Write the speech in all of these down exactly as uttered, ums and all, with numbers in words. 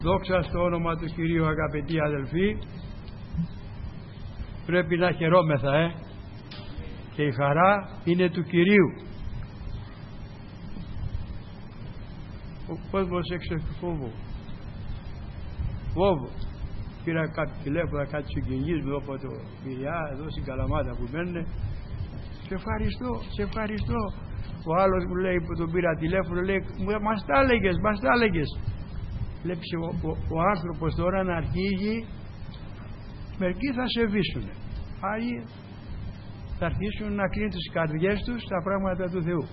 Δόξα στο όνομα του Κυρίου, αγαπητοί αδελφοί. Πρέπει να χαιρόμεθα, ε. και η χαρά είναι του Κυρίου. Ο κόσμος έξω του φόβου. Φόβο. Πήρα κάτι τηλέφωνα, κάτι συγγενείς μου από το Πειραιά, εδώ στην Καλαμάτα που μένουν. Σε ευχαριστώ, σε ευχαριστώ. Ο άλλος μου λέει που τον πήρα τηλέφωνο, λέει, μας τα έλεγες, μας τα έλεγες. Βλέπεις ο, ο, ο άνθρωπος τώρα να αρχίζει, μερικοί θα σε βύσουν, άλλοι θα αρχίσουν να κλείνουν τις καρδιές τους στα πράγματα του Θεού.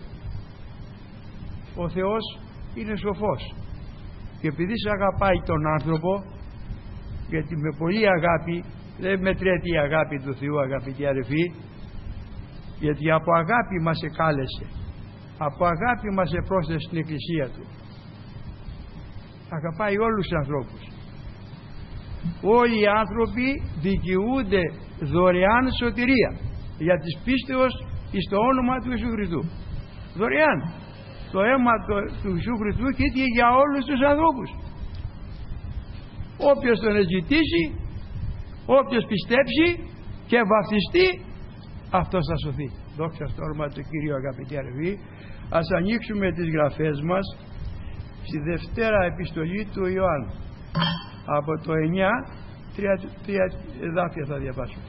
Ο Θεός είναι σοφός και επειδή σε αγαπάει τον άνθρωπο, γιατί με πολλή αγάπη, δεν μετρέται η αγάπη του Θεού, αγαπητοί αδελφοί, γιατί από αγάπη μας εκάλεσε, από αγάπη μας επρόσθεσε στην εκκλησία του. Αγαπάει όλους τους ανθρώπους. Όλοι οι άνθρωποι δικαιούνται δωρεάν σωτηρία για της πίστεως εις το όνομα του Ιησού Χριστού. Δωρεάν. Το αίμα του Ιησού Χριστού κοίτηκε για όλους τους ανθρώπους. Όποιος τον ζητήσει, όποιος πιστέψει και βαπτιστεί, αυτός θα σωθεί. Δόξα στο όνομα του Κυρίου, αγαπητοί αδελφοί. Ας ανοίξουμε τις γραφές μας στη Δευτέρα επιστολή του Ιωάννου, από το εννιά, τρία, τρία εδάφια θα διαβάσω.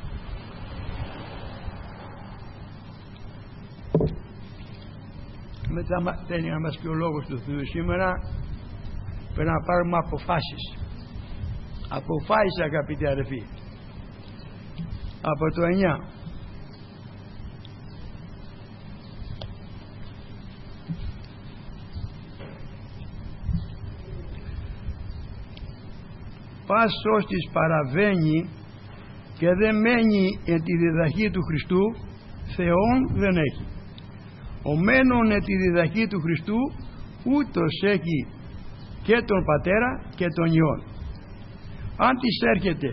Μετά θέλει να μας πει ο λόγος του Θεού σήμερα. Πρέπει να πάρουμε αποφάσεις. Αποφάσεις, αγαπητοί αδελφοί. Από το εννιά. Πας ώστις παραβαίνει και δεν μένει εν τη διδαχή του Χριστού, Θεόν δεν έχει. Ο μένων εν τη διδαχή του Χριστού, ούτως έχει και τον Πατέρα και τον Υιόν. Αν της έρχεται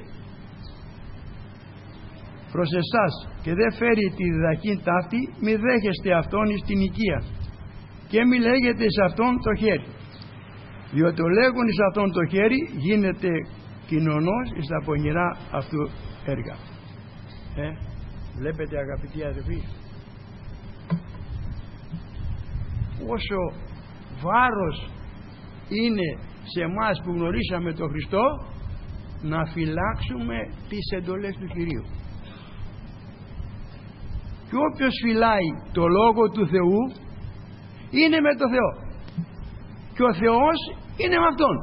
προς εσάς και δεν φέρει τη διδαχή ταύτη, μη δέχεστε αυτόν εις την οικία και μη λέγετε σε αυτόν το χέρι, διότι ο λέγον εις αυτόν το χέρι γίνεται κοινωνός εις τα πονηρά αυτού έργα. Ε, βλέπετε, αγαπητοί αδελφοί, όσο βάρος είναι σε εμάς που γνωρίσαμε τον Χριστό να φυλάξουμε τις εντολές του Κυρίου. Και όποιος φυλάει το Λόγο του Θεού είναι με το Θεό και ο Θεός είναι με Αυτόν,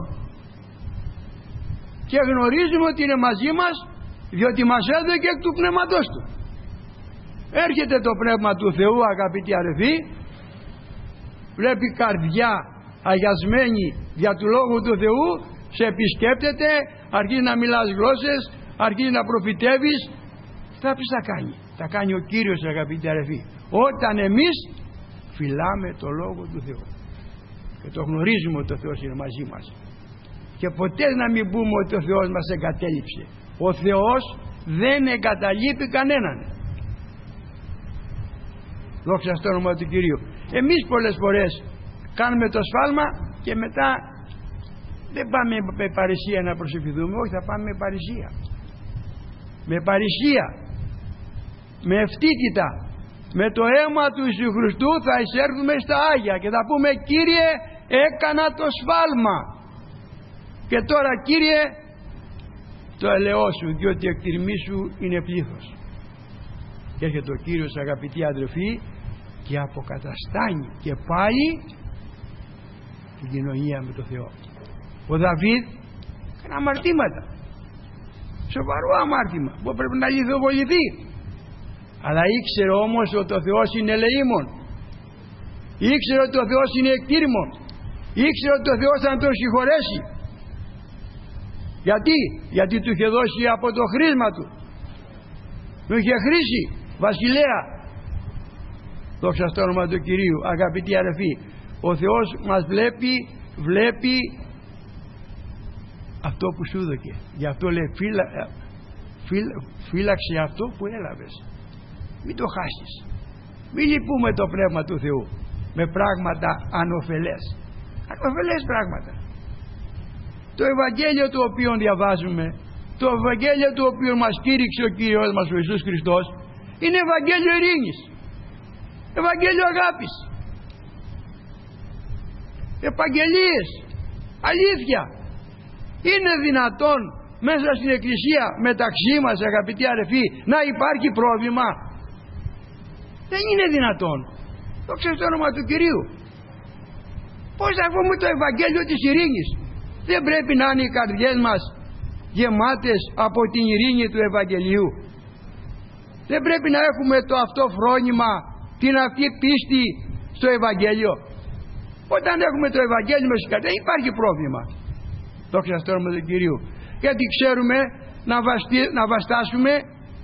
και γνωρίζουμε ότι είναι μαζί μας, διότι μας έδωκε εκ του Πνεύματός Του. Έρχεται το Πνεύμα του Θεού, αγαπητοί αδελφοί, βλέπει καρδιά αγιασμένη δια του Λόγου του Θεού, σε επισκέπτεται, αρχίζει να μιλάς γλώσσες, αρχίζει να προφητεύεις. Θα πεις θα κάνει, θα κάνει ο Κύριος, αγαπητοί αδελφοί, όταν εμείς φυλάμε το Λόγο του Θεού και το γνωρίζουμε ότι ο Θεός είναι μαζί μας. Και ποτέ να μην πούμε ότι ο Θεός μας εγκατέλειψε. Ο Θεός δεν εγκαταλείπει κανέναν. Δόξα στο όνομα του Κυρίου. Εμείς πολλές φορές κάνουμε το σφάλμα και μετά δεν πάμε με παρησία να προσευχηθούμε. Όχι, θα πάμε με παρησία. Με παρησία, με ευτύτητα, με το αίμα του Ιησού Χριστού θα εισέρθουμε στα Άγια και θα πούμε, Κύριε, έκανα το σφάλμα και τώρα, Κύριε, το ελεώσου, διότι εκ τιμή σου είναι πλήθος. Και έρχεται ο Κύριος, αγαπητοί αδελφοί, και αποκαταστάνει και πάλι την κοινωνία με τον Θεό. Ο Δαβίδ έκανε αμαρτήματα, σοβαρό αμάρτημα που πρέπει να λιθοβοληθεί, αλλά ήξερε όμως ότι ο Θεός είναι ελεήμων, ήξερε ότι ο Θεός είναι εκτήρημων, ήξερε ότι ο Θεός θα τον συγχωρέσει. Γιατί, γιατί του είχε δώσει από το χρήσμα του, του είχε χρήσει βασιλέα. Δόξα στο όνομα του Κυρίου, αγαπητοί αδελφοί. Ο Θεός μας βλέπει, βλέπει αυτό που σου δώκε. Γι' αυτό λέει, φύλα, φύλα, φύλαξε αυτό που έλαβες, μην το χάσεις. Μην λυπούμε το Πνεύμα του Θεού με πράγματα ανοφελές, ανοφελές πράγματα. Το Ευαγγέλιο το οποίο διαβάζουμε, το Ευαγγέλιο το οποίο μας κήρυξε ο Κύριος μας ο Ιησούς Χριστός, είναι Ευαγγέλιο ειρήνης, Ευαγγέλιο αγάπης, επαγγελίες, αλήθεια. Είναι δυνατόν μέσα στην Εκκλησία μεταξύ μας, αγαπητοί αδελφοί, να υπάρχει πρόβλημα? Δεν είναι δυνατόν. Το ξέρω το όνομα του Κυρίου. Πώς θα πούμε το Ευαγγέλιο της ειρήνης? Δεν πρέπει να είναι οι καρδιές μας γεμάτες από την ειρήνη του Ευαγγελίου? Δεν πρέπει να έχουμε το αυτό φρόνημα, την αυτή πίστη στο Ευαγγέλιο? Όταν έχουμε το Ευαγγέλιο μας στην καρδιά, υπάρχει πρόβλημα. Δόξα στο όνομα του Κυρίου. Γιατί ξέρουμε να, βαστι, να βαστάσουμε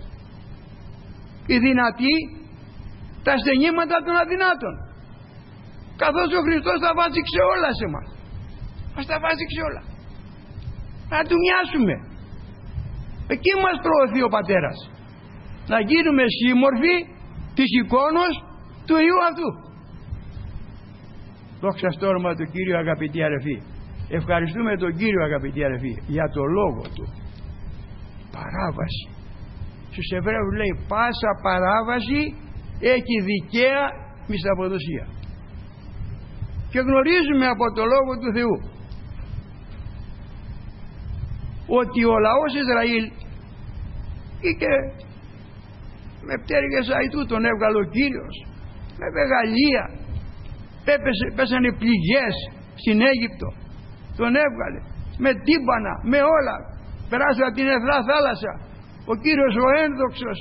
οι δυνατοί τα στενήματα των αδυνάτων, καθώς ο Χριστός τα βάζει σε όλα σε μας. Μας τα βάζει σε όλα. Να του μοιάσουμε. Εκεί μας προωθεί ο Πατέρας, να γίνουμε σύμμορφοι της εικόνος του Υιού αυτού. Δόξα στο όνομα του Κύριου, αγαπητοί αδελφοί. Ευχαριστούμε τον Κύριο, αγαπητοί αδελφοί, για το λόγο του. Παράβαση. Στους Εβραίους λέει πάσα παράβαση έχει δικαία μισθαποδοσία. Και γνωρίζουμε από το λόγο του Θεού ότι ο λαός Ισραήλ είχε με πτέρυγες αϊτού, τον έβγαλε ο Κύριος, με μεγαλεία, πέσανε πληγές στην Αίγυπτο, τον έβγαλε με τύμπανα, με όλα, περάσει από την Εθρά θάλασσα ο Κύριος ο ένδοξος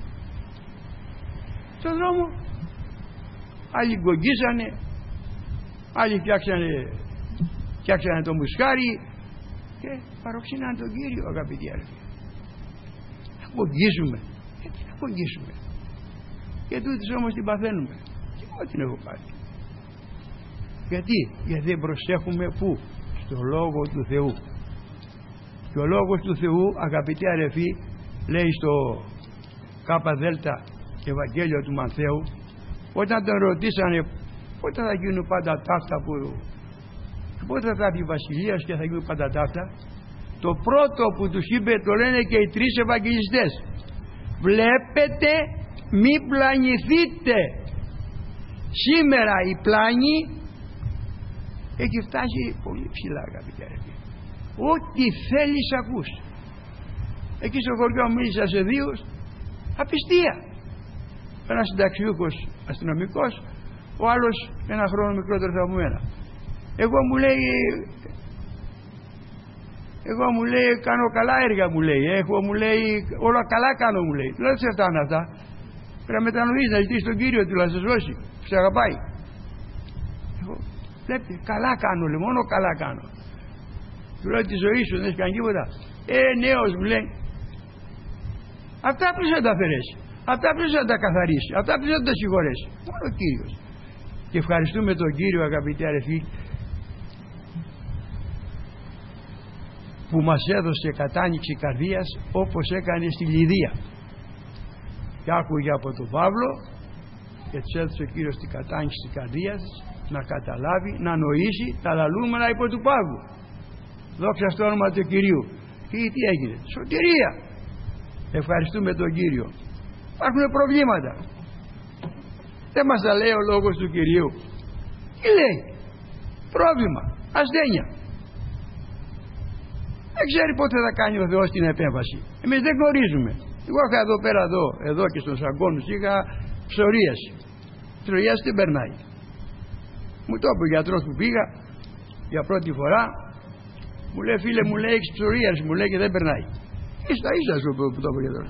στον δρόμο. Άλλοι γκογγίζανε, άλλοι φτιάξανε, φτιάξανε το μουσκάρι και παροξύναν τον Κύριο, αγαπητοί αδελφοί. Να γκογγίζουμε, γιατί να γκογγίζουμε? Και τούτης όμως την παθαίνουμε. Και εγώ την έχω πάθει. Γιατί? Γιατί δεν προσέχουμε πού? Στο Λόγο του Θεού. Και ο Λόγος του Θεού, αγαπητοί αδελφοί, λέει στο ΚΔ Ευαγγέλιο του Μαθαίου, όταν τον ρωτήσανε πότε θα γίνουν πάντα ταύτα, που πότε θα έρθει η Βασιλεία και θα γίνουν πάντα ταύτα, το πρώτο που τους είπε, το λένε και οι τρεις Ευαγγελιστές: βλέπετε μη πλανηθείτε. Σήμερα η πλάνη έχει φτάσει πολύ ψηλά, αγαπητοί αδελφοί. Ό,τι θέλεις ακούς. Εκεί στο χωριό μίλησα σε δύο, απιστία. Ένας συνταξιούχος αστυνομικός, ο άλλος ένα χρόνο μικρότερο από μένα. Εγώ μου λέει, εγώ μου λέει κάνω καλά έργα, μου λέει, έχω, μου λέει όλα καλά κάνω, μου λέει. Δεν σε φτάνουν αυτά. Πρέπει να μετανοείς, να ζητήσεις τον Κύριο του να σε σώσει, σε αγαπάει. Εγώ, βλέπετε, καλά κάνω, λέει, μόνο καλά κάνω. Του λέω τη ζωή σου δεν έχει κάνει τίποτα. Ε, νέος, μου λέει. Αυτά πρέπει να τα αφαιρέσει. Αυτά πρέπει να τα καθαρίσει. Αυτά πρέπει να τα συγχωρέσει. Μόνο ο Κύριος. Και ευχαριστούμε τον Κύριο, αγαπητοί αδελφοί, που μας έδωσε κατάνοιξη καρδίας όπως έκανε στη Λιδία. Και άκουγε από τον Παύλο και της έδωσε ο Κύριος την κατάνοιξη της καρδίας να καταλάβει, να νοήσει τα λαλούμενα υπό του Παύλου. Δόξα στο όνομα του Κυρίου. Και τι έγινε? Σωτηρία. Ευχαριστούμε τον Κύριο. Υπάρχουν προβλήματα. Δεν μας τα λέει ο λόγος του Κυρίου? Τι λέει? Πρόβλημα, ασθένεια. Δεν ξέρει πότε θα κάνει ο Θεός την επέμβαση. Εμείς δεν γνωρίζουμε. Εγώ είχα εδώ πέρα, εδώ, εδώ και στον Σαγκόνους είχα ψωρίαση. Ψωρίαση δεν περνάει. Μου το είπε ο γιατρός που πήγα για πρώτη φορά. Μου λέει, φίλε, μου λέει, έχεις ψωρίαση, μου λέει, και δεν περνάει. Ίστα ίσα σου που το είπε ο γιατρός.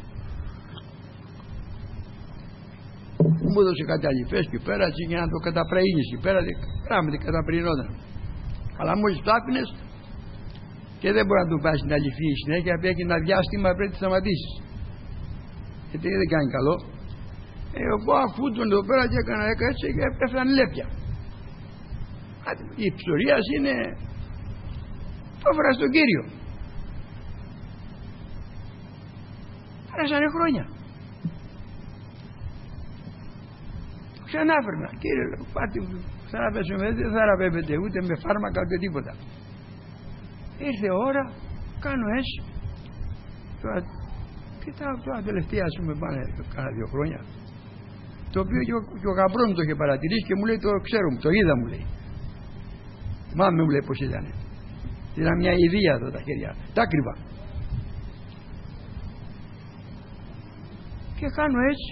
Μου έδωσε κάτι αληθές και πέρα για να το καταπραίνεις και πέρα, πράγματι καταπρινόταν. Αλλά μόλις το άφηνες και δεν μπορεί να του πάει στην αληθή η συνέχεια, έχει ένα διάστημα πρέπει να σταματήσεις. Γιατί δεν κάνει καλό. Ε, εγώ αφού τον εδώ πέρα και έκανα έτσι και έφεραν λέπια. Η ψωρίας είναι, το έφερα στον Κύριο. Πέρασανε χρόνια. Ξανάφερνα, Κύριε, πάτε, θεραπεύσουμε, δεν θεραπεύεται ούτε με φάρμακα ούτε τίποτα. Ήρθε ώρα, κάνω έτσι. Τώρα, κοιτάω τώρα τελευταία, ας πούμε, πάνε κάνα δύο χρόνια. Το οποίο και ο, και ο γαμπρός μου το είχε παρατηρήσει και μου λέει, το ξέρω, το είδα, μου λέει. Μάμε, μου λέει πως ήταν. Ήταν μια ιδέα εδώ τα χέρια, τα κρύβα. Και κάνω έτσι.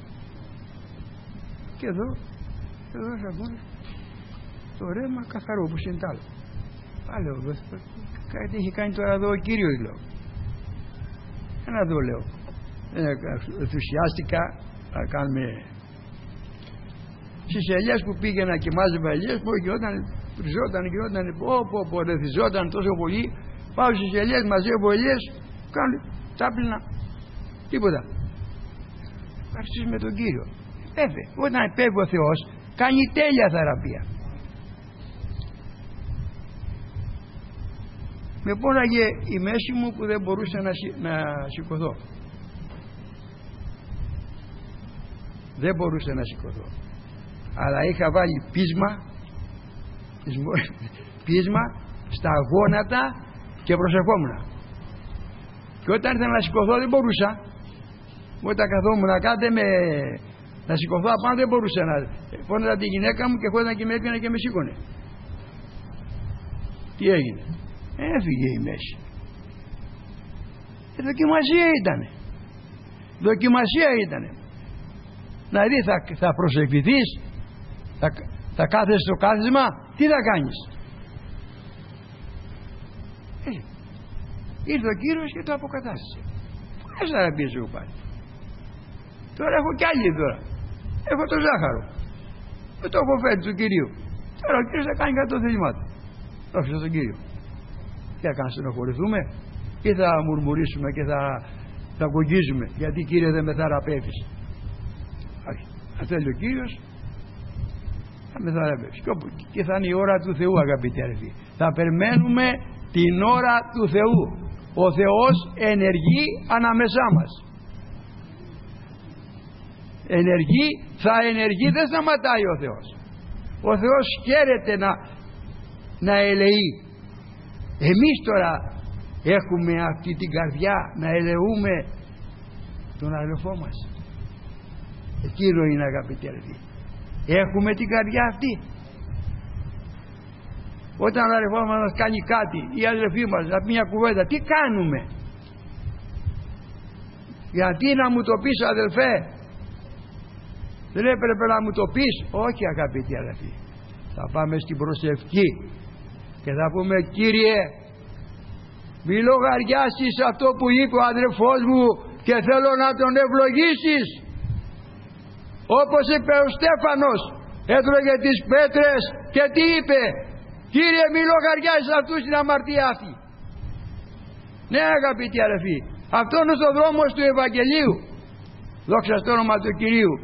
Και εδώ, εδώ σαγόνες, το ρέμα καθαρό όπως είναι τ' άλλο. Πάλι εδώ, κάτι έχει κάνει τώρα εδώ ο Κύριος, λέω. Ένα εδώ, λέω. Ενθουσιάστηκα να κάνουμε στις ελιές που πήγαινα και μάζευα ελιές, που γινόταν, τριζόταν, γινόταν, πω πω πω, ρεθιζόταν τόσο πολύ. Πάω στις ελιές, μαζεύω ελιές, κάνω τάπλυνα, τίποτα. Αρχίσεις με τον Κύριο. Βέβαια, όταν επέβει ο Θεός, κάνει τέλεια θεραπεία. Με πόναγε η μέση μου που δεν μπορούσα να, σι, να σηκωθώ. Δεν μπορούσα να σηκωθώ. Αλλά είχα βάλει πείσμα, πείσμα στα γόνατα και προσευχόμουν. Και όταν ήρθα να σηκωθώ δεν μπορούσα. Όταν καθόμουν να κάτε με... να σηκωθώ απάνω δεν μπορούσα να... Φώναζα τη γυναίκα μου και χώριζα και με έπιανε και με σήκωνε. Τι έγινε? Έφυγε η μέση. Η δοκιμασία ήτανε. Δοκιμασία ήτανε. Δηλαδή θα, θα προσευχηθείς, θα, θα κάθεσαι στο κάθισμα, τι θα κάνεις? Ε, ήρθε ο Κύριος και το αποκατάστησε. Πολλές θεραπείες έχω πάλι. Τώρα έχω κι άλλη τώρα. Έχω το ζάχαρο. Δεν το έχω φέρει του Κυρίου. Τώρα ο Κύριος θα κάνει κάτι το θέλημά του. Δόξα στον Κύριο. Τι θα κάνουμε, στενοχωρηθούμε ή θα μουρμουρίσουμε και θα, θα κογγίζουμε? Γιατί Κύριε δεν με θεραπεύεις? Αν θέλει ο Κύριος θα με θεραπεύσει. Και θα είναι η ώρα του Θεού, αγαπητοί αδελφοί. Θα περιμένουμε την ώρα του Θεού. Ο Θεός ενεργεί ανάμεσά μας. Ενεργεί, θα ενεργεί, δεν σταματάει ο Θεός. Ο Θεός χαίρεται να, να ελεεί. Εμείς τώρα έχουμε αυτή την καρδιά να ελεούμε τον αδελφό μας? Εκείνο είναι, αγαπητοί αδελφοί. Έχουμε την καρδιά αυτή? Όταν ο αδελφός μας κάνει κάτι, η αδελφή μας να πει μια κουβέντα, τι κάνουμε? Γιατί να μου το πεις, αδελφέ? Δεν έπρεπε να μου το πεις? Όχι, αγαπητοί αδελφοί. Θα πάμε στην προσευχή και θα πούμε, Κύριε, μη λογαριάσεις αυτό που είπε ο αδελφός μου και θέλω να τον ευλογήσεις. Όπως είπε ο Στέφανος, έτρωγε τις πέτρες και τι είπε? Κύριε, μη λογαριάσεις αυτούς την αμαρτία αυτή. Ναι, αγαπητοί αδελφοί, αυτό είναι ο δρόμος του Ευαγγελίου. Δόξα στο όνομα του Κυρίου.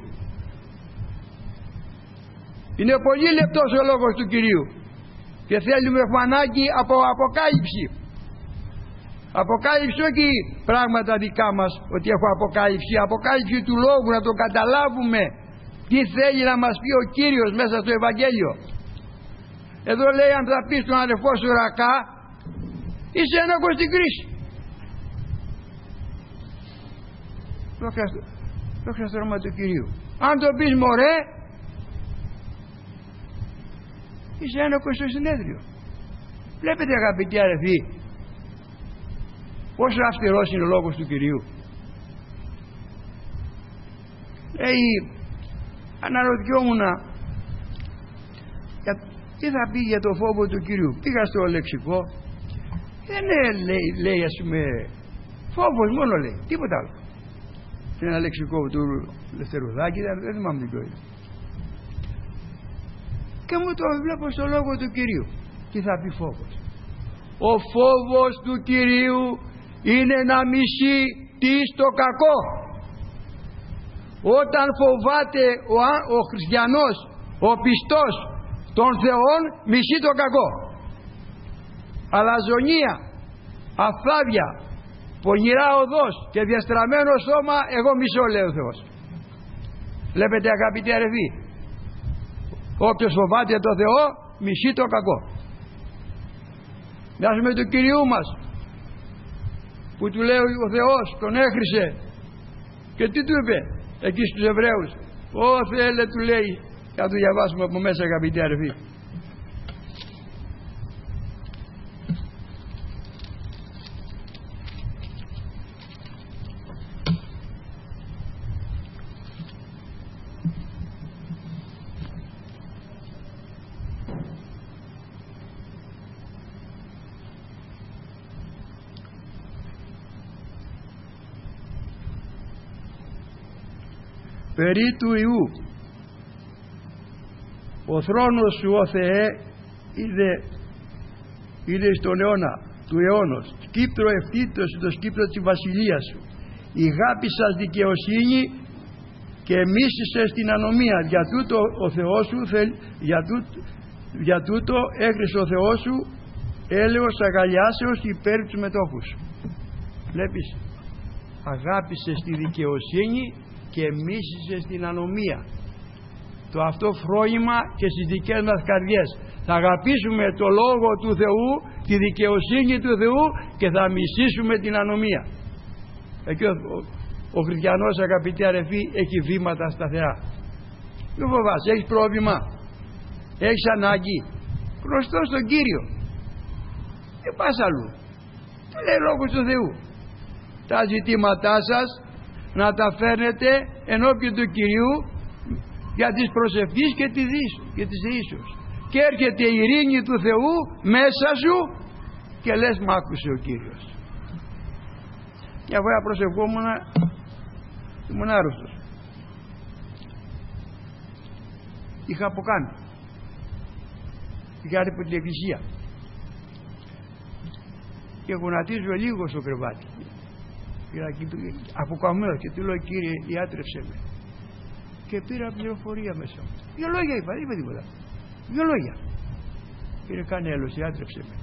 Είναι πολύ λεπτός ο λόγος του Κυρίου και θέλουμε ανάγκη από αποκάλυψη. Αποκάλυψη, όχι πράγματα δικά μας ότι έχω αποκάλυψη, αποκάλυψη του λόγου, να το καταλάβουμε τι θέλει να μας πει ο Κύριος μέσα στο Ευαγγέλιο. Εδώ λέει, αν θα πεις τον αδελφό σου ρακά, είσαι ένοχος στην κρίση. Δόξα στο όνομα του Κυρίου. Αν το πεις μωρέ, είσαι ένοχος στο συνέδριο. Βλέπετε, αγαπητοί αδελφοί, πόσο αυστηρός είναι ο λόγος του Κυρίου. Λέει, αναρωτιόμουν για, τι θα πει για το φόβο του Κυρίου. Πήγα στο λεξικό, δεν λέει, λέει ας πούμε φόβος μόνο, λέει, τίποτα άλλο. Σε ένα λεξικό του Λευτερουδάκη, δεν θυμάμαι την κόρη. Και μου το βλέπω στο λόγο του Κυρίου. Τι θα πει φόβος? Ο φόβος του Κυρίου είναι να μισεί τι στο κακό. Όταν φοβάται ο, ο χριστιανός, ο πιστός των Θεών, μισεί το κακό. Αλαζονία, αφθάδια, πονηρά οδός και διαστραμμένο σώμα, εγώ μισώ, λέει ο Θεός. Βλέπετε, αγαπητοί αδελφοί, όποιος φοβάται το Θεό μισεί το κακό. Μοιάζουμε του Κυρίου μας που του λέει ο Θεός, τον έχρισε και τι του είπε εκεί στους Εβραίους? Ω Θεέ, του λέει, θα το διαβάσουμε από μέσα, αγαπητοί αδερφοί. Περί του Ιού, ο θρόνος σου, ο Θεέ, είδε, είδε στον αιώνα του αιώνος, σκύπτρο ευθύτως το σκύπτρο της βασιλείας σου. Η αγάπη σας δικαιοσύνη και μίσησες την ανομία. Για τούτο ο Θεός σου, για, τούτο, για τούτο έκρισε ο Θεός σου έλεος αγαλιάσεως υπέρ τους μετόχους. Βλέπεις, αγάπησες τη δικαιοσύνη και μίσησε στην ανομία. Το αυτό φρόνημα και στις δικές μας καρδιές. Θα αγαπήσουμε το Λόγο του Θεού, τη δικαιοσύνη του Θεού και θα μισήσουμε την ανομία. Εκεί ο, ο, ο χριστιανός, αγαπητοί αδερφοί, έχει βήματα σταθερά. Μην φοβάσαι, έχεις πρόβλημα, έχεις ανάγκη, γνωστό στον Κύριο, δεν πας αλλού. Τι λέει Λόγος του Θεού? Τα ζητήματά σας να τα φέρνετε ενώπιον του Κυρίου για τις προσευχής και, τη δίσ, και της δεήσεως. Και έρχεται η ειρήνη του Θεού μέσα σου και λες, μ' άκουσε ο Κύριος. Και εγώ προσευχόμουν, ήμουν άρρωστος. Είχα αποκάνει. Είχα από την εκκλησία. Και γονατίζω λίγο στο κρεβάτι. Αποκαμμένο και του λέω, Κύριε, ιάτρεψε με. Και πήρα πληροφορία μέσα μου. Δύο λόγια είπα, δεν είπα τίποτα. Δύο λόγια. Κύριε, κάνε έλος, ιάτρεψε με.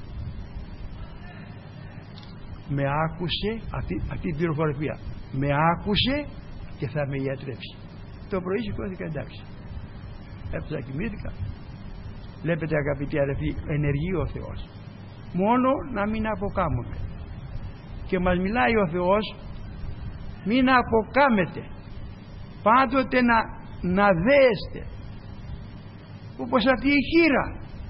Με άκουσε, αυτή, αυτή την πληροφορία. Με άκουσε και θα με ιατρέψει. Το πρωί σηκώθηκα, εντάξει. Έπαιζα, κοιμήθηκα. Βλέπετε, αγαπητοί αδερφοί, ενεργεί ο Θεός. Μόνο να μην αποκάμουμε. Και μας μιλάει ο Θεός, μην αποκάμετε, πάντοτε να, να δέεστε, όπως αυτή η χήρα.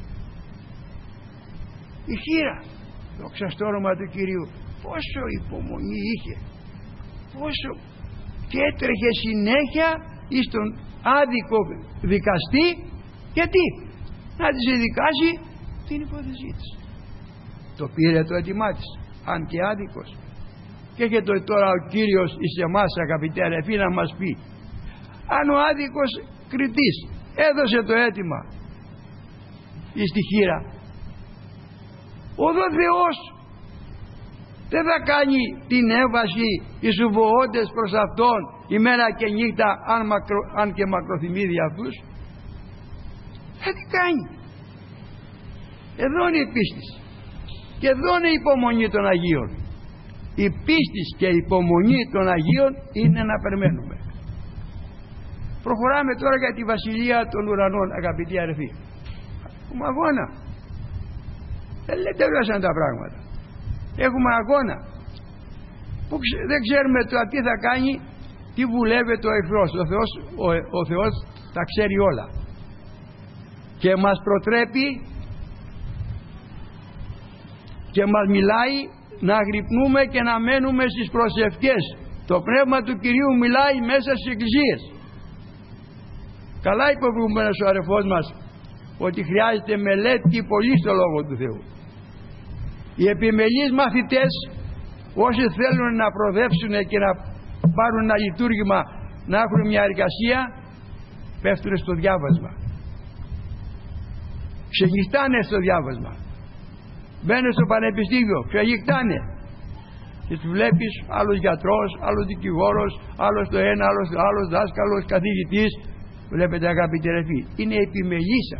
Η χήρα, δόξα στο όνομα του Κυρίου, πόσο υπομονή είχε, πόσο, και έτρεχε συνέχεια εις τον άδικο δικαστή, γιατί να της δικάσει την υπόθεσή της. Το πήρε το έτοιμά της, αν και άδικος. Και έρχεται τώρα ο Κύριος εις εμάς, αγαπητοί αδερφοί, να μας πει, αν ο άδικος κριτής έδωσε το αίτημα εις τη χήρα, ο δω Θεός δεν θα κάνει την έμβαση εις ουβοώντες προς Αυτόν ημέρα και νύχτα, αν, μακρο, αν και μακροθυμεί δι' αυτούς. Θα τι κάνει? Εδώ είναι η πίστη και εδώ είναι η υπομονή των Αγίων. Η πίστη και η υπομονή των Αγίων είναι να περιμένουμε. Προχωράμε τώρα για τη βασιλεία των ουρανών, αγαπητοί αδερφοί. Έχουμε αγώνα. Δεν λέει τελειώσαν τα πράγματα. Έχουμε αγώνα που δεν ξέρουμε τώρα τι θα κάνει, τι βουλεύεται ο εχθρός. Ο Θεός, ο, ο Θεός τα ξέρει όλα και μας προτρέπει και μας μιλάει να αγρυπνούμε και να μένουμε στις προσευχές. Το Πνεύμα του Κυρίου μιλάει μέσα στις εκκλησίες. Καλά είπε προηγουμένως ο αδερφός μας ότι χρειάζεται μελέτη πολύ στο Λόγο του Θεού. Οι επιμελείς μαθητές, όσοι θέλουν να προοδεύσουν και να πάρουν ένα λειτουργήμα, να έχουν μια εργασία, πέφτουν στο διάβασμα, ξεγυκτάνε στο διάβασμα, μπαίνουν στο πανεπιστήμιο, ξεγυκτάνε και τους βλέπεις άλλος γιατρός, άλλος δικηγόρος, άλλος το ένα, άλλος το άλλο, δάσκαλος, καθηγητής. Βλέπετε, αγαπητοί αδερφοί, είναι επιμελήσα.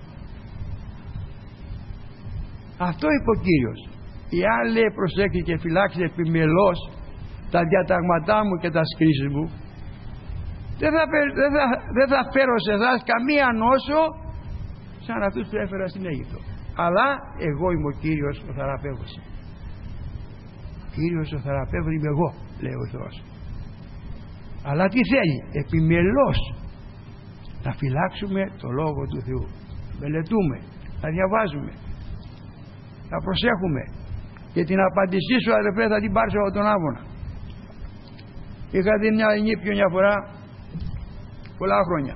Αυτό είπε ο Κύριος. Εάν λέει προσέξτε και φυλάξτε επιμελώς τα διαταγματά μου και τα σκρίσεις μου, δεν θα, δεν, θα, δεν θα φέρω σε εσάς καμία νόσο σαν αυτούς που έφερα στην Αίγυπτο. αλλά εγώ είμαι ο Κύριος ο θεραπεύος. Κύριος ο θεραπεύος είμαι εγώ, λέει ο Θεός. Αλλά τι θέλει? Επιμελώς να φυλάξουμε το Λόγο του Θεού, μελετούμε, να διαβάζουμε, να προσέχουμε. Και την απάντησή σου, αδερφέ, θα την πάρεις από τον άβονα. Είχα δει μια νήπιο μια φορά, πολλά χρόνια.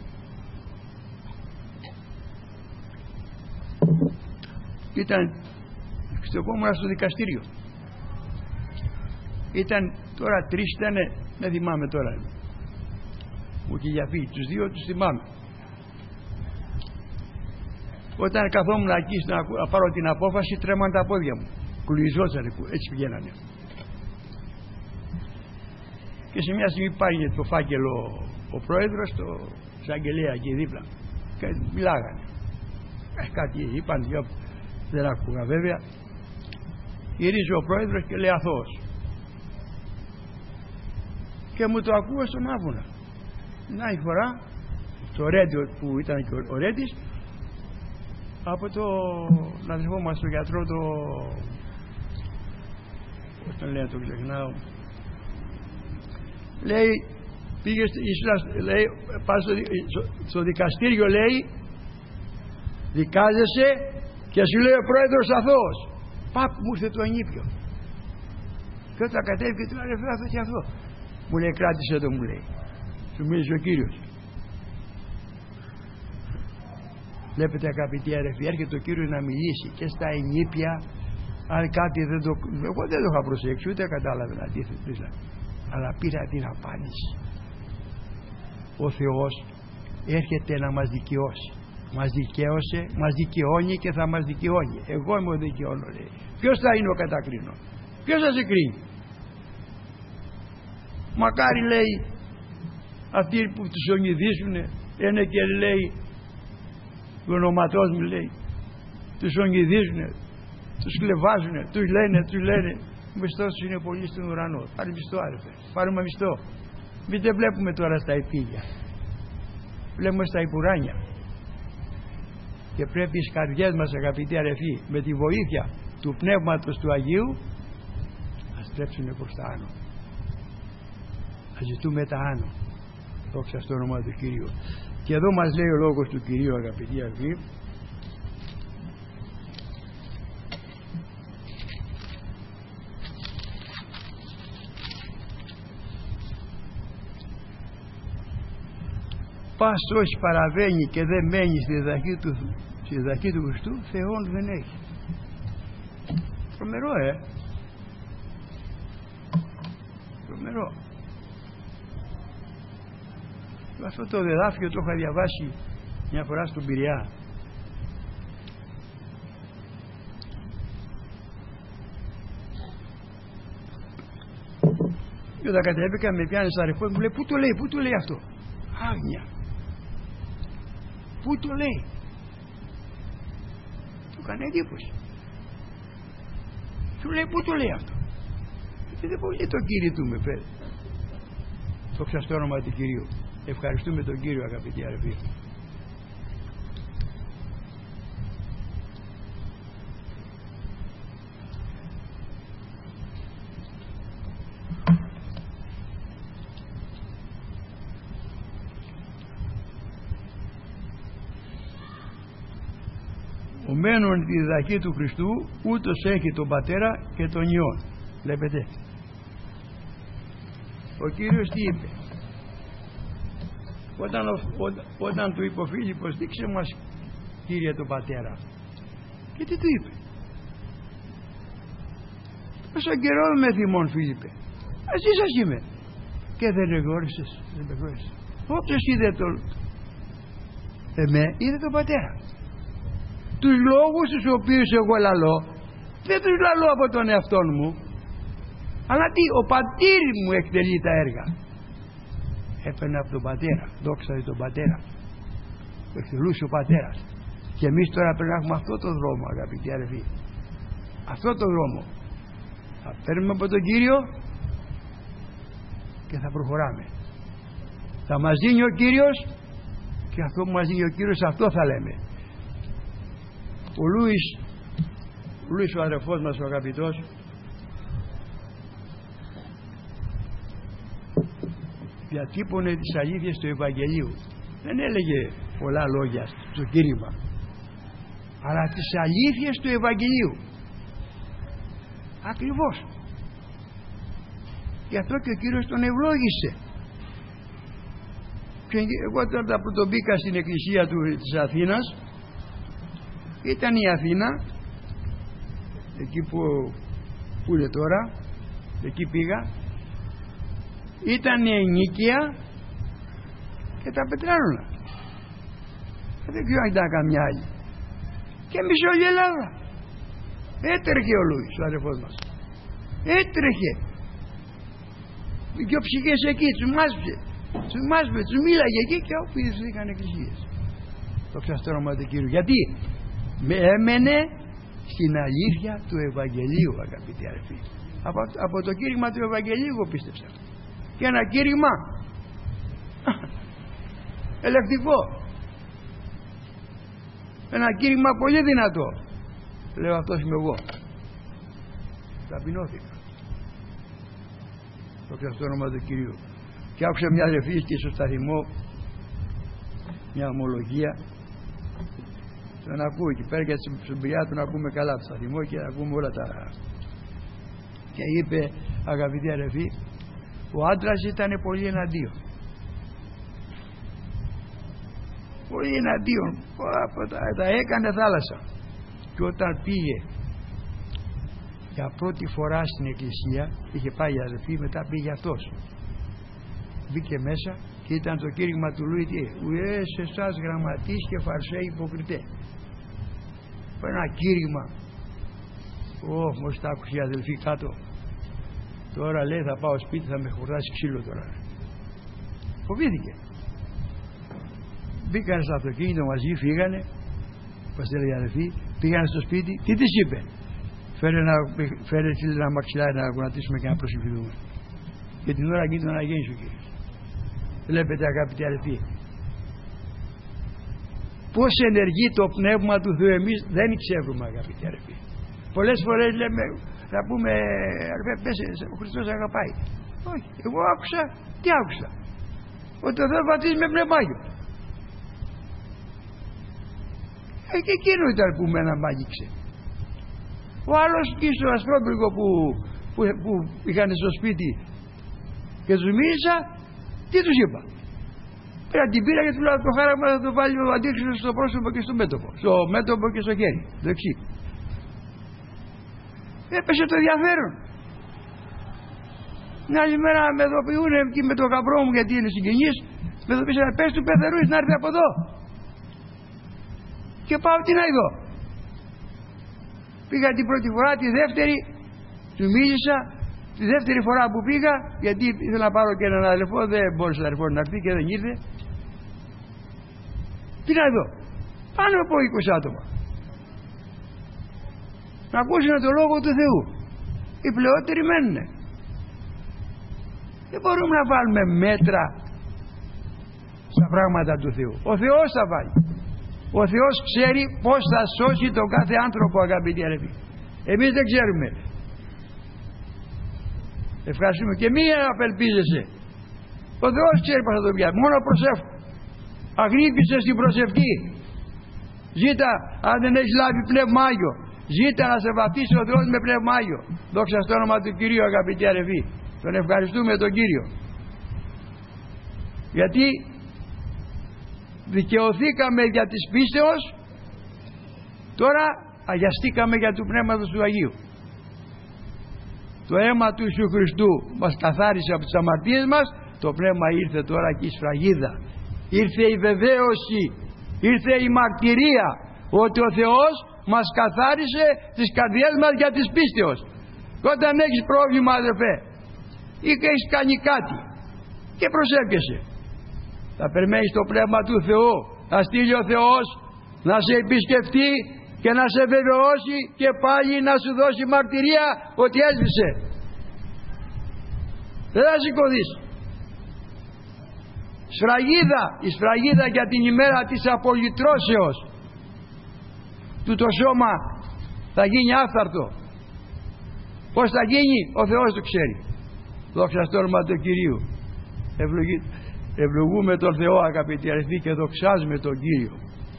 Ήταν, στεκόμουν στο δικαστήριο. Ήταν τώρα τρεις, ήταν, δεν θυμάμαι τώρα. Μου είχε διαφύγει, τους δύο τους θυμάμαι. Όταν καθόμουν εκεί να πάρω την απόφαση, τρέμαν τα πόδια μου. Κουλιζόταν, έτσι πηγαίνανε. Και σε μια στιγμή πάρει το φάκελο ο πρόεδρος, το εισαγγελέα εκεί δίπλα, και μιλάγανε. Ε, κάτι είπαν, δεν άκουγα βέβαια. Γυρίζει ο πρόεδρος και λέει αθώος. Και μου το ακούω στον άβονα. Να η φορά, το ρέντιο που ήταν και ο Ρέντης, από το αδερφό μας τον γιατρό, το πώς τον λέει, το ξεχνάω, λέει πήγε λέει, πας στο, στο δικαστήριο, λέει, δικάζεσαι και σου λέει ο πρόεδρος αθώος. Παπ, μου ήρθε το ενίπιο. Και όταν κατέβηκε του λέει, αυτό και αυτό. Μου λέει, κράτησε το, μου λέει. Σου μίλησε ο Κύριος. Βλέπετε, αγαπητοί αδερφοί, έρχεται ο Κύριος να μιλήσει και στα ενίπια. Αν κάτι δεν το, εγώ δεν το είχα προσέξει, ούτε κατάλαβε να τίθεται, αλλά πήρα την απάντηση. Ο Θεός έρχεται να μας δικαιώσει. Μας δικαίωσε, μας δικαιώνει και θα μας δικαιώνει. Εγώ είμαι ο δικαιώνω, λέει. Ποιος θα είναι ο κατακρίνων? Ποιος θα σε κρίνει? Μακάρι, λέει, αυτοί που τους ονειδίζουνε, είναι και λέει, ο ονοματός μου, λέει, τους ονειδίζουνε, τους κλεβάζουνε, τους λένε, τους λένε, ο μισθός τους είναι πολύ στον ουρανό. Πάρε μισθό, άρεσε. Πάρουμε μισθό. Μην δεν βλέπουμε τώρα στα επίγεια. Βλέπουμε στα υπουράνια. Και πρέπει οι καρδιές μας, αγαπητοί αδερφοί, με τη βοήθεια του Πνεύματος του Αγίου, να στρέψουμε προς τα άνω. Να ζητούμε τα άνω. Δόξα στο όνομα του Κυρίου. Και εδώ μας λέει ο λόγος του Κυρίου, αγαπητοί αδερφοί, πας όσοι παραβαίνει και δεν μένει στη διδαχή του, στη διδαχή του Χριστού, Θεόν δεν έχει. Τρομερό, ε τρομερό. Αυτό το δεδάφιο το είχα διαβάσει μια φορά στον Πειραιά. Και όταν κατέβηκα με πιάνε στα ρεφό, μου λέει, πού το λέει, πού το λέει αυτό? Άγνοια. Πού το λέει? Του έκανε εντύπωση. Του λέει, πού το λέει αυτό? Και δεν μπορεί το κηρύττουμε, παιδί. Το ξαστό όνομα του Κυρίου. Ευχαριστούμε τον Κύριο, αγαπητοί αδερφοί. Ο μένων τη διδαχή του Χριστού ούτως έχει τον Πατέρα και τον Υιόν. Βλέπετε. Ο Κύριος τι είπε? Όταν, όταν, όταν του είπε ο Φίλιππος, δείξε μας, Κύριε, τον Πατέρα. Και τι του είπε? Πόσο καιρό με θυμών, Φίλιππε? Εσύ σας είμαι. Και δεν εγώρισες, δεν με εγώρισες. Όποιος είδε τον εμέ, είδε τον Πατέρα. Τους λόγους τους οποίους εγώ λαλώ, δεν τους λαλώ από τον εαυτό μου, αλλά τι, ο πατήρ μου εκτελεί τα έργα. Έπαιρνε από τον Πατέρα, δόξα τον Πατέρα, που εκτελούσε ο Πατέρας. Και εμείς τώρα πρέπει να έχουμε αυτό το δρόμο, αγαπητοί αδερφοί, αυτό το δρόμο. Θα παίρνουμε από τον Κύριο και θα προχωράμε. Θα μας δίνει ο Κύριος και αυτό που μας δίνει ο Κύριος, αυτό θα λέμε. Ο Λούις, ο Λούις ο αδερφός μας ο αγαπητός, διατύπωνε τις αλήθειες του Ευαγγελίου. Δεν έλεγε πολλά λόγια στο κήρυγμα, αλλά τις αλήθειες του Ευαγγελίου. Ακριβώς. Γι' αυτό και ο Κύριος τον ευλόγησε. Και εγώ όταν πρώτο μπήκα στην εκκλησία του της Αθήνας, ήταν η Αθήνα, εκεί που, που είναι τώρα, εκεί πήγα, ήταν η ενοίκια και τα πετράλωνα. Δεν ξέρω αν ήταν καμιά άλλη. Και εμείς όλη η Ελλάδα. Έτρεχε ο Λούις, ο αδερφός μας. Έτρεχε. Οι δυο ψυχές εκεί, τους μάσπιζε. Τους μάσπιζε, τους μίλαγε εκεί και όπου ήρθαν εκκλησίες. Το ξαστόρωμα του Κύριου. Γιατί με έμενε στην αλήθεια του Ευαγγελίου, αγαπητοί αδερφοί. Από, από το κήρυγμα του Ευαγγελίου εγώ πίστεψα. Και ένα κήρυγμα ελεκτικό, ένα κήρυγμα πολύ δυνατό. Λέω αυτός είμαι εγώ. Ταπεινώθηκα. Το Χριστό όνομα του Κυρίου. Και άκουσα μια αδερφή και στο σταθμό μια ομολογία. Τον ακούω εκεί πέρα και στην πηγιά του να ακούμε καλά το σταθμό και να ακούμε όλα τα. Και είπε, αγαπητή αδερφή, ο άντρας ήταν πολύ εναντίον. Πολύ εναντίον. Τα, τα έκανε θάλασσα. Και όταν πήγε για πρώτη φορά στην εκκλησία, είχε πάει η αδερφή, μετά πήγε αυτός. Μπήκε μέσα και ήταν το κήρυγμα του Λούι τι. Ουέ σε εσάς γραμματείς και φαρσαίοι υποκριτέ. Ένα κήρυγμα. Ω, μόλις τα άκουσε η αδελφή κάτω. Τώρα λέει θα πάω σπίτι, θα με χορτάσει ξύλο τώρα. Φοβήθηκε. Μπήκαν στο αυτοκίνητο μαζί, φύγανε. Πώς έλεγε η αδελφή, πήγανε στο σπίτι. Τι της είπε? Φέρε ένα, φέρε ένα μαξιλάρι να γονατίσουμε και να προσευχηθούμε. Και την ώρα γίνεται να γίνει σου Κύριος. Βλέπετε αγαπητοί αδελφοί, πώς ενεργεί το πνεύμα του Θεού, εμείς δεν ξέρουμε αγαπητοί αδελφοί. Πολλές φορές λέμε, θα πούμε, αρπέ, πες, ο Χριστός αγαπάει. Όχι, εγώ άκουσα, τι άκουσα? Ότι ο Θεός βαπτίζει με πνεύμα Άγιο. Ε, και εκείνο ήταν που με αναμάγηξε. Ο άλλος εκεί στο Ασπρόπυργο που, που, που είχαν στο σπίτι και τους μίλησα, τι τους είπα? Πήρα την πήρα και του λέω το χάραμα θα το βάλει ο αντίξυνος στο πρόσωπο και στο μέτωπο. Στο μέτωπο και στο χέρι, δεξί. Έπεσε το ενδιαφέρον. Την άλλη μέρα με ειδοποιούν εκεί με το γαμπρό μου, γιατί είναι συγγενής, με ειδοποίησαν, πες του πεθερούς να έρθει από εδώ. Και πάω τι να ειδώ. Πήγα την πρώτη φορά, τη δεύτερη του μίλησα, τη δεύτερη φορά που πήγα, γιατί ήθελα να πάρω και έναν αδελφό, δεν μπόρεσε ο αδελφός να έρθει και δεν ήρθε. Τι να δω, πάνω από είκοσι άτομα να ακούσουν το λόγο του Θεού. Οι πλεότεροι μένουνε. Δεν μπορούμε να βάλουμε μέτρα στα πράγματα του Θεού. Ο Θεός θα βάλει. Ο Θεός ξέρει πως θα σώσει τον κάθε άνθρωπο, αγαπητοί αδελφοί. Εμείς δεν ξέρουμε. Ευχαριστούμε. Και μία απελπίζεσαι. Ο Θεός ξέρει πως θα το πιάσει. Μόνο προσεύχω. Αγρύπησε στην προσευχή. Ζήτα, αν δεν έχεις λάβει πνεύμα Άγιο, ζήτα να σε βαπτίσει ο Θεός με πνεύμα Άγιο. Δόξα στο όνομα του Κυρίου, αγαπητοί αδελφοί. Τον ευχαριστούμε τον Κύριο. Γιατί δικαιωθήκαμε για της πίστεως, τώρα αγιαστήκαμε για του Πνεύματος του Αγίου. Το αίμα του Ιησού Χριστού μας καθάρισε από τις αμαρτίες μας. Το Πνεύμα ήρθε τώρα και η σφραγίδα. Ήρθε η βεβαίωση, ήρθε η μαρτυρία ότι ο Θεός μας καθάρισε τις καρδιές μας για της πίστεως. Και όταν έχεις πρόβλημα, αδερφέ, ή και έχεις κάνει κάτι και προσεύχεσαι, θα περιμένεις το Πνεύμα του Θεού, θα στείλει ο Θεός να σε επισκεφτεί και να σε βεβαιώσει και πάλι να σου δώσει μαρτυρία ότι έσβησε. Δεν θα σηκωθείς. Σφραγίδα, η σφραγίδα για την ημέρα της απολυτρώσεως. του το σώμα θα γίνει άφθαρτο. Πώς θα γίνει, ο Θεός το ξέρει. Δόξα στο όνομα του Κυρίου. Ευλογή, ευλογούμε τον Θεό, αγαπητοί αδελφοί, και δοξάζουμε τον Κύριο.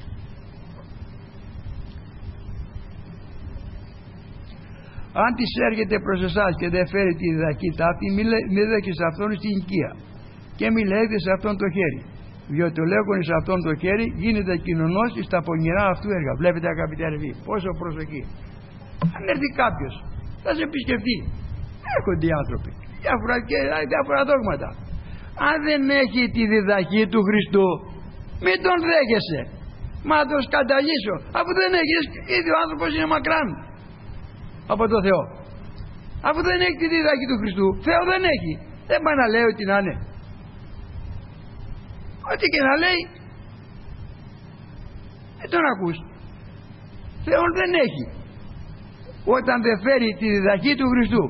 Αν της έρχεται προς εσάς και δεν φέρει τη διδαχή ταύτη, μη δέχει σε αυτόν στην οικία και μη λέγεται σε αυτόν το χέρι, διότι ο λέγον σε αυτόν το χέρι γίνεται κοινωνός εις τα πονηρά αυτού έργα. Βλέπετε, αγαπητοί αδελφοί, πόσο προσοχή. Αν έρθει κάποιος θα σε επισκεφτεί, έρχονται οι άνθρωποι διάφορα, και διάφορα δόγματα. Αν δεν έχει τη διδαχή του Χριστού, μην τον δέχεσαι. Μα το σκανταλίσω, αφού δεν έχεις, ήδη ο άνθρωπος είναι μακράν από το Θεό. Αφού δεν έχει τη διδαχή του Χριστού, Θεό δεν έχει. Δεν πάει να λέει ότι να είναι. Ό,τι και να λέει, δεν τον ακούς. Θεό δεν έχει όταν δεν φέρει τη διδαχή του Χριστού.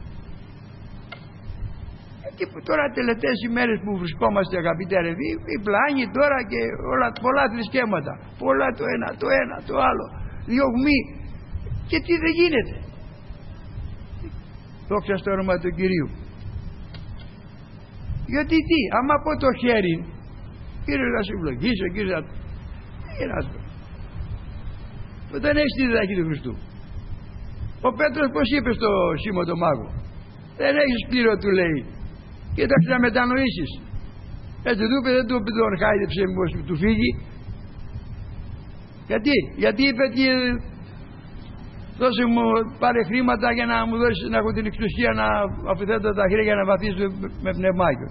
Και τώρα τελευταίες ημέρες που βρισκόμαστε, αγαπητοί αδελφοί, η πλάνη τώρα και όλα, πολλά θρησκεύματα, πολλά το ένα, το ένα, το άλλο, διωγμή, και τι δεν γίνεται. Δόξα στο όνομα του Κυρίου. Γιατί τι, άμα πω το χέρι, Κύριε να σε ευλογήσω, Κύριε να... Τι να σου πω. Δεν έχεις τη διδαχή του Χριστού. Ο Πέτρος πως είπε στο Σίμω το μάγο, δεν έχεις κλήρο, του λέει, κοίταξε να μετανοήσεις. Έτσι του είπε, δεν του είπε, τον χάιδεψε μήπως του φύγει. Γιατί, γιατί είπε ότι δώσε μου, πάρε χρήματα για να μου δώσεις, να έχω την εξουσία να αφιθέτω τα χέρια για να βαθίσω με πνευμάκιο.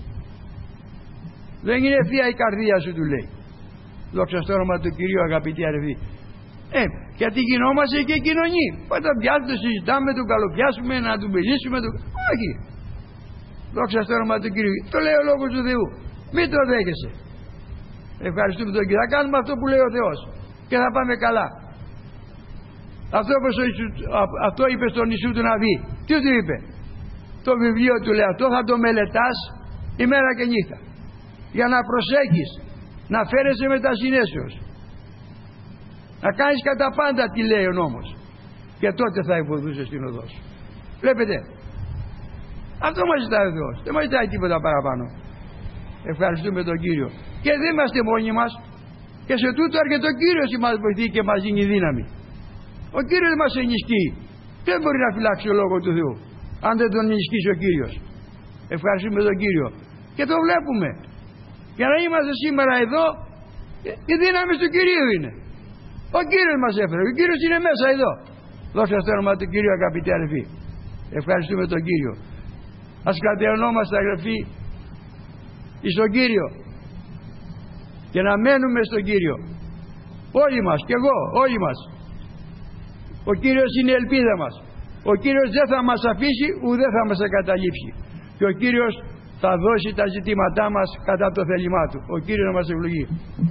Δεν είναι θεία η καρδία σου, του λέει. Δόξα στο όνομα του Κυρίου, αγαπητοί αδελφοί. Ε, γιατί γινόμαστε και κοινωνοί. Όταν πιάσουμε, συζητάμε, τον καλοπιάσουμε, να τον πελίσουμε, τον... όχι. Δόξα στο όνομα του Κυρίου. Το λέει ο λόγος του Θεού. Μην το δέχεσαι. Ευχαριστούμε τον Κύριο. Θα κάνουμε αυτό που λέει ο Θεός και θα πάμε καλά. Αυτό, αυτό είπε στον Ιησού του να δει. Τι του είπε? Το βιβλίο του λέει, αυτό θα το μελετάς ημέρα και νύχτα, για να προσέχεις, να φέρεσαι με τα συνέσεως, να κάνεις κατά πάντα τι λέει ο νόμος, και τότε θα υποδούσε στην οδό σου. Βλέπετε, αυτό μας ζητάει ο Θεός, δεν μας ζητάει τίποτα παραπάνω. Ευχαριστούμε τον Κύριο. Και δεν είμαστε μόνοι μας, και σε τούτο έρχεται ο Κύριος και μας βοηθεί και μας δίνει δύναμη. Ο Κύριος μας ενισχύει. Δεν μπορεί να φυλάξει ο λόγο του Θεού αν δεν τον ενισχύσει ο Κύριος. Ευχαριστούμε τον Κύριο. Και το βλέπουμε. Για να είμαστε σήμερα εδώ, η δύναμη του Κυρίου είναι. Ο Κύριος μας έφερε. Ο Κύριος είναι μέσα εδώ. Δόξα στο όνομα του Κυρίου, αγαπητοί αδελφοί. Ευχαριστούμε τον Κύριο. Ας κατεωνόμαστε, αδελφοί, εις τον Κύριο και να μένουμε στον Κύριο. Όλοι μας, και εγώ, όλοι μας. Ο Κύριος είναι η ελπίδα μας. Ο Κύριος δεν θα μας αφήσει, ουδέ θα μας εγκαταλείψει. Και ο Κύριος θα δώσει τα ζητήματά μας κατά το θέλημά Του. Ο Κύριος να μας ευλογεί.